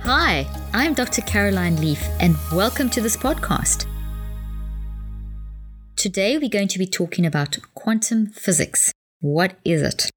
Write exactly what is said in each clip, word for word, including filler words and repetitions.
Hi, I'm Doctor Caroline Leaf, and welcome to this podcast. Today we're going to be talking about quantum physics. What is it?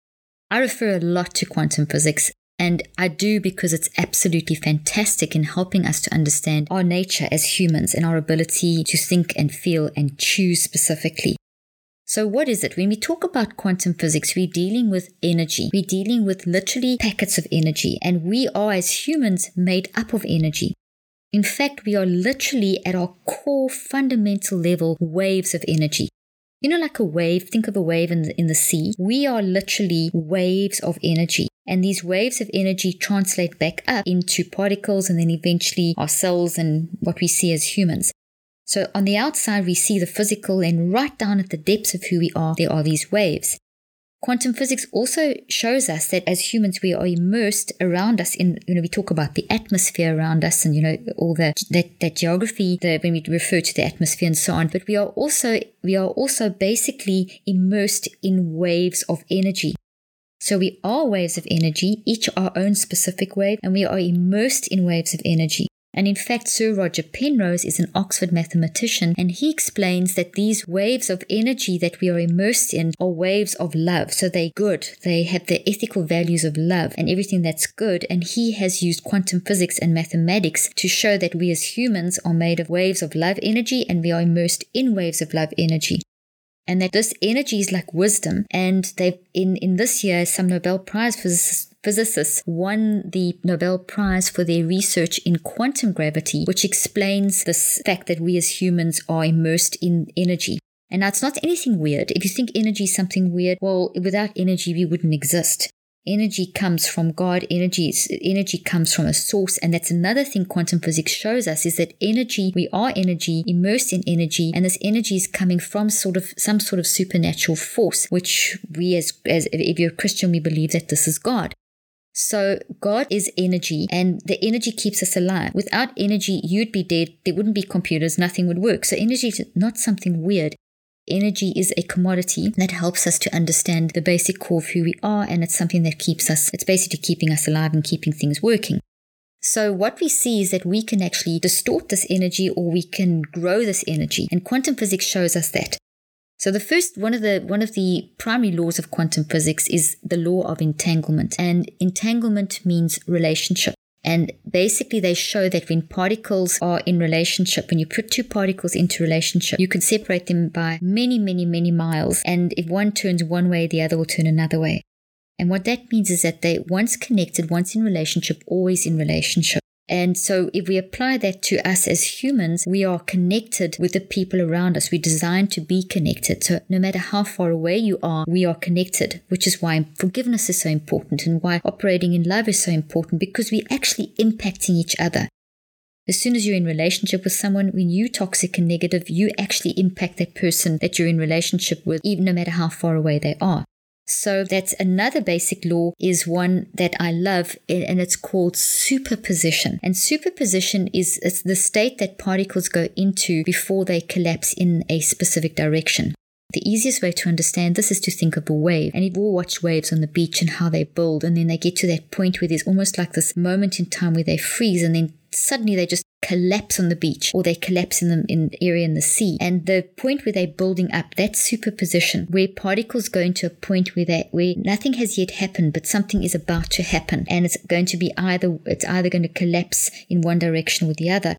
I refer a lot to quantum physics, and I do because it's absolutely fantastic in helping us to understand our nature as humans and our ability to think and feel and choose specifically. So what is it? When we talk about quantum physics, we're dealing with energy. We're dealing with literally packets of energy, and we are as humans made up of energy. In fact, we are literally at our core fundamental level waves of energy. You know, like a wave, think of a wave in the, in the sea. We are literally waves of energy. And these waves of energy translate back up into particles and then eventually our cells and what we see as humans. So on the outside, we see the physical, and right down at the depths of who we are, there are these waves. Quantum physics also shows us that as humans, we are immersed around us in, you know, we talk about the atmosphere around us and, you know, all the, that, that geography, the, when we refer to the atmosphere and so on, but we are also, we are also basically immersed in waves of energy. So we are waves of energy, each our own specific wave, and we are immersed in waves of energy. And in fact, Sir Roger Penrose is an Oxford mathematician, and he explains that these waves of energy that we are immersed in are waves of love. So they're good. They have the ethical values of love and everything that's good. And he has used quantum physics and mathematics to show that we as humans are made of waves of love energy, and we are immersed in waves of love energy. And that this energy is like wisdom. And they've in, in this year, some Nobel Prize physicists Physicists won the Nobel Prize for their research in quantum gravity, which explains this fact that we as humans are immersed in energy. And now it's not anything weird. If you think energy is something weird, well, without energy, we wouldn't exist. Energy comes from God. Energy, energy comes from a source. And that's another thing quantum physics shows us, is that energy, we are energy, immersed in energy. And this energy is coming from sort of some sort of supernatural force, which we as, as if you're a Christian, we believe that this is God. So God is energy, and the energy keeps us alive. Without energy, you'd be dead. There wouldn't be computers. Nothing would work. So energy is not something weird. Energy is a commodity that helps us to understand the basic core of who we are, and it's something that keeps us, it's basically keeping us alive and keeping things working. So what we see is that we can actually distort this energy, or we can grow this energy. And quantum physics shows us that. So the first, one of the one of the primary laws of quantum physics is the law of entanglement. And entanglement means relationship. And basically they show that when particles are in relationship, when you put two particles into relationship, you can separate them by many, many, many miles. And if one turns one way, the other will turn another way. And what that means is that they once connected, once in relationship, always in relationship. And so if we apply that to us as humans, we are connected with the people around us. We're designed to be connected. So no matter how far away you are, we are connected, which is why forgiveness is so important and why operating in love is so important, because we're actually impacting each other. As soon as you're in relationship with someone, when you're toxic and negative, you actually impact that person that you're in relationship with, even no matter how far away they are. So that's another basic law, is one that I love, and it's called superposition. And superposition is it's the state that particles go into before they collapse in a specific direction. The easiest way to understand this is to think of a wave. And you've all watched waves on the beach and how they build, and then they get to that point where there's almost like this moment in time where they freeze, and then suddenly they just collapse on the beach, or they collapse in the in the area in the sea. And the point where they're building up, that's superposition, where particles go into a point where they where nothing has yet happened, but something is about to happen, and it's going to be either it's either going to collapse in one direction or the other.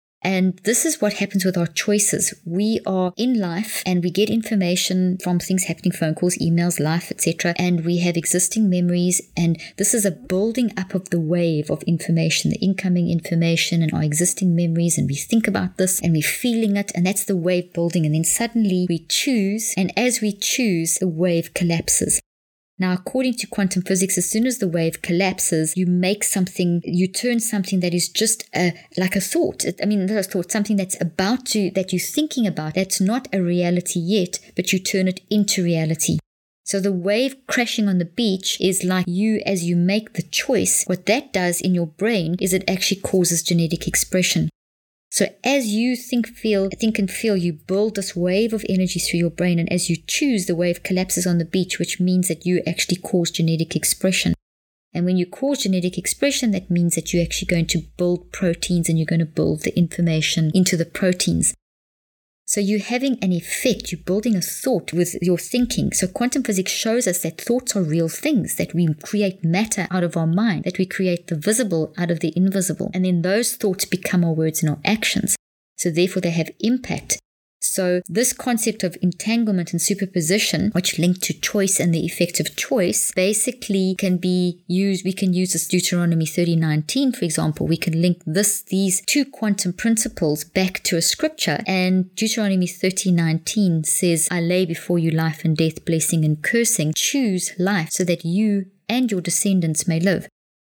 And this is what happens with our choices. We are in life and we get information from things happening, phone calls, emails, life, et cetera. And we have existing memories. And this is a building up of the wave of information, the incoming information and our existing memories. And we think about this and we're feeling it. And that's the wave building. And then suddenly we choose. And as we choose, the wave collapses. Now, according to quantum physics, as soon as the wave collapses, you make something, you turn something that is just a, like a thought. I mean, not a thought, something that's about to, that you're thinking about, that's not a reality yet, but you turn it into reality. So the wave crashing on the beach is like you, as you make the choice, what that does in your brain is it actually causes genetic expression. So as you think, feel, think and feel, you build this wave of energy through your brain. And as you choose, the wave collapses on the beach, which means that you actually cause genetic expression. And when you cause genetic expression, that means that you're actually going to build proteins and you're going to build the information into the proteins. So you're having an effect, you're building a thought with your thinking. So quantum physics shows us that thoughts are real things, that we create matter out of our mind, that we create the visible out of the invisible. And then those thoughts become our words and our actions. So therefore they have impact. So this concept of entanglement and superposition, which link to choice and the effect of choice, basically can be used. We can use this Deuteronomy thirty nineteen, for example. We can link this, these two quantum principles back to a scripture. And Deuteronomy thirty nineteen says, I lay before you life and death, blessing and cursing. Choose life so that you and your descendants may live.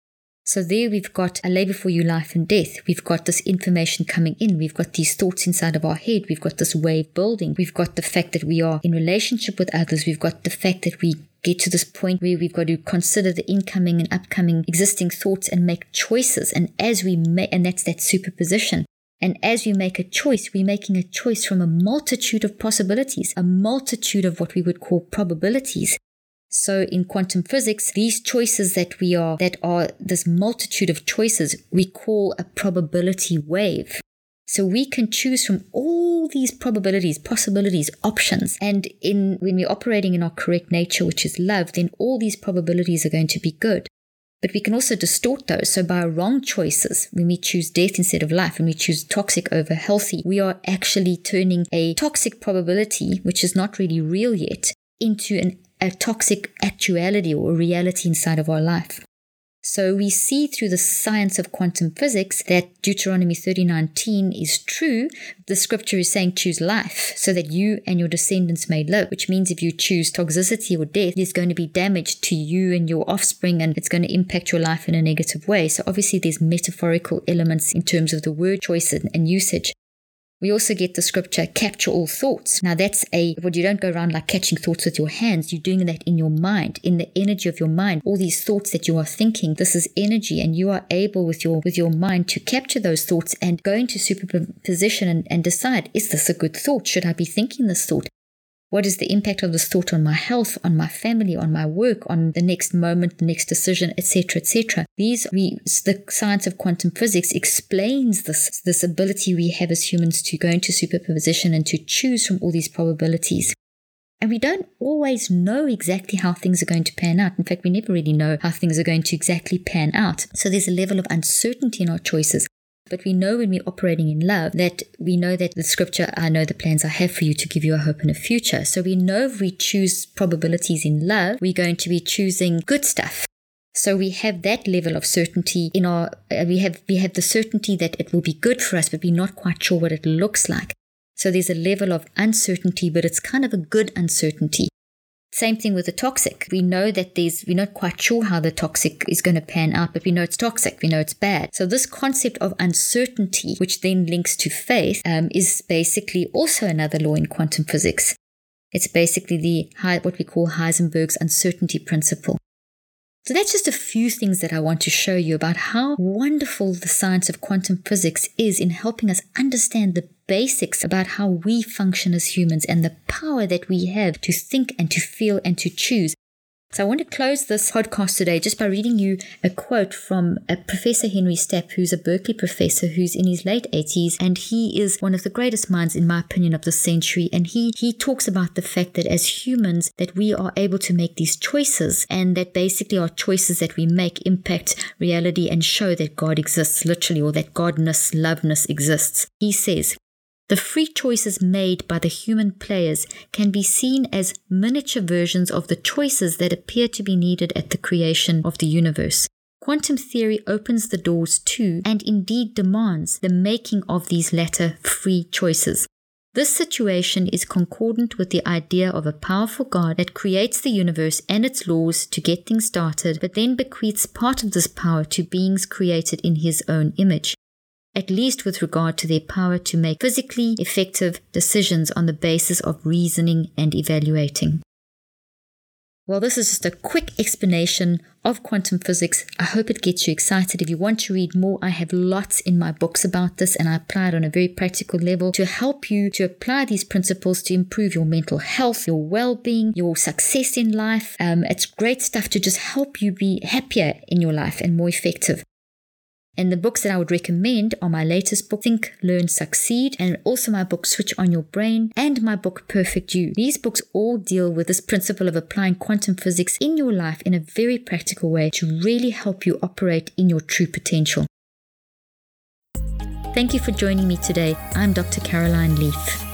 So there we've got, I lay before you life and death. We've got this information coming in. We've got these thoughts inside of our head. We've got this wave building. We've got the fact that we are in relationship with others. We've got the fact that we get to this point where we've got to consider the incoming and upcoming existing thoughts and make choices. And as we make, and that's that superposition. And as we make a choice, we're making a choice from a multitude of possibilities, a multitude of what we would call probabilities. So in quantum physics, these choices that we are, that are this multitude of choices, we call a probability wave. So we can choose from all these probabilities, possibilities, options. And in when we're operating in our correct nature, which is love, then all these probabilities are going to be good. But we can also distort those. So by wrong choices, when we choose death instead of life, when we choose toxic over healthy, we are actually turning a toxic probability, which is not really real yet, into an a toxic actuality or reality inside of our life. So we see through the science of quantum physics that Deuteronomy thirty nineteen is true. The scripture is saying choose life so that you and your descendants may live, which means if you choose toxicity or death, there's going to be damage to you and your offspring, and it's going to impact your life in a negative way. So obviously there's metaphorical elements in terms of the word choice and usage. We also get the scripture, capture all thoughts. Now that's a, well, you don't go around like catching thoughts with your hands. You're doing that in your mind, in the energy of your mind. All these thoughts that you are thinking, this is energy, and you are able with your with your mind to capture those thoughts and go into superposition and, and decide, is this a good thought? Should I be thinking this thought? What is the impact of this thought on my health, on my family, on my work, on the next moment, the next decision, et cetera, et cetera. These, we, the science of quantum physics explains this, this ability we have as humans to go into superposition and to choose from all these probabilities. And we don't always know exactly how things are going to pan out. In fact, we never really know how things are going to exactly pan out. So there's a level of uncertainty in our choices. But we know when we're operating in love that we know that the scripture, I know the plans I have for you to give you a hope and a future. So we know if we choose probabilities in love, we're going to be choosing good stuff. So we have that level of certainty in our, uh, we have we have the certainty that it will be good for us, but we're not quite sure what it looks like. So there's a level of uncertainty, but it's kind of a good uncertainty. Same thing with the toxic. We know that there's, we're not quite sure how the toxic is going to pan out, but we know it's toxic. We know it's bad. So this concept of uncertainty, which then links to faith, um, is basically also another law in quantum physics. It's basically the what we call Heisenberg's uncertainty principle. So that's just a few things that I want to show you about how wonderful the science of quantum physics is in helping us understand the basics about how we function as humans and the power that we have to think and to feel and to choose. So I want to close this podcast today just by reading you a quote from a Professor Henry Stapp, who's a Berkeley professor who's in his late eighties, and he is one of the greatest minds, in my opinion, of the century. And he he talks about the fact that as humans, that we are able to make these choices, and that basically our choices that we make impact reality and show that God exists, literally, or that Godness, loveness exists. He says, the free choices made by the human players can be seen as miniature versions of the choices that appear to be needed at the creation of the universe. Quantum theory opens the doors to, and indeed demands, the making of these latter free choices. This situation is concordant with the idea of a powerful God that creates the universe and its laws to get things started, but then bequeaths part of this power to beings created in his own image, at least with regard to their power to make physically effective decisions on the basis of reasoning and evaluating. Well, this is just a quick explanation of quantum physics. I hope it gets you excited. If you want to read more, I have lots in my books about this, and I apply it on a very practical level to help you to apply these principles to improve your mental health, your well-being, your success in life. Um, it's great stuff to just help you be happier in your life and more effective. And the books that I would recommend are my latest book, Think, Learn, Succeed, and also my book, Switch on Your Brain, and my book, Perfect You. These books all deal with this principle of applying quantum physics in your life in a very practical way to really help you operate in your true potential. Thank you for joining me today. I'm Doctor Caroline Leaf.